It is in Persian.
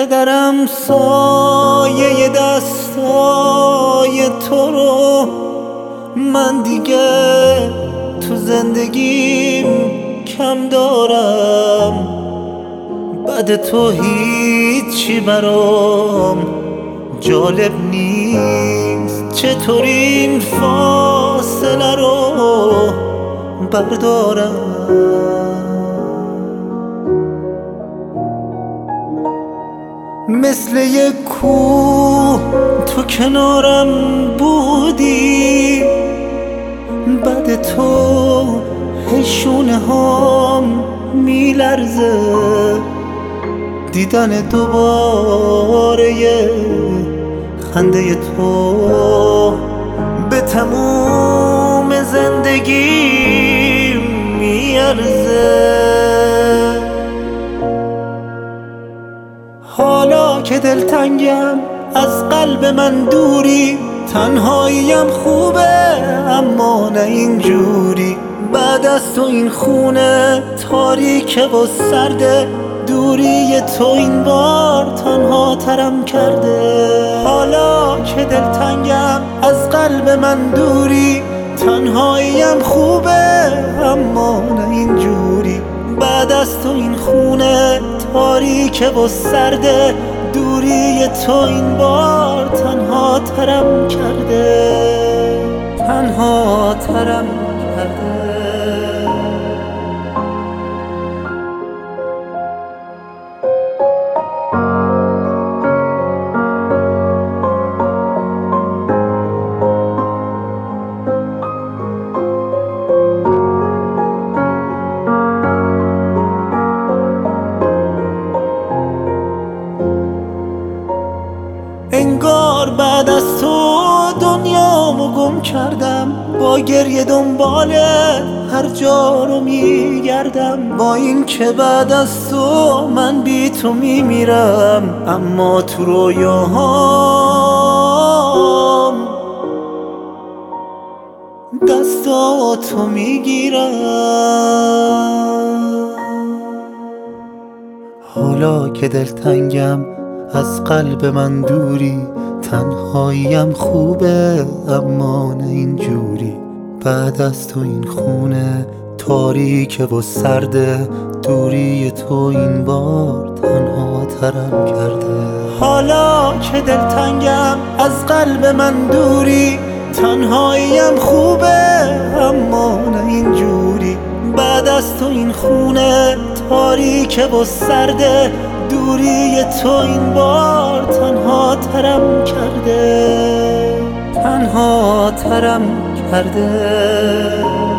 پدرم سایه دستای تو رو، من دیگه تو زندگیم کم دارم. بعد تو هیچی برام جالب نیست، چطور این فاصله رو بردارم. مثل یک کوه تو کنارم بودی، بعد تو شونه هام میلرزه. دیدن دوباره خنده تو به تموم زندگی میارزه. حالا که دلتنگم از قلب من دوری، تنهاییم خوبه اما نه اینجوری. بعد از تو این خونه تاریکه و سرده، دوری تو این بار تنها ترم کرده. حالا که دلتنگم از قلب من دوری، تنهاییم خوبه اما نه اینجوری. بعد از تو این خونه تاریکه و سرده، دوری تو این بار تنها ترم کرده، تنها ترم کرده. انگار بعد از تو دنیامو گم کردم، با گریه دنبال هر جا رو میگردم. با این که بعد از تو من بی تو میمیرم، اما تو رویاهام دستاتو میگیرم. حالا که دلتنگم از قلب من دوری، تنهاییم خوبه اما نه اینجوری. بعد از تو این خونه تاریکه و سرده، دوری تو این بار تنها ترم کرده. حالا که دلتنگم از قلب من دوری، تنهاییم خوبه اما نه اینجوری. بعد از تو این خونه تاریکه و سرده، دوری تو این بار تنها ترم کرده، تنها ترم کرده.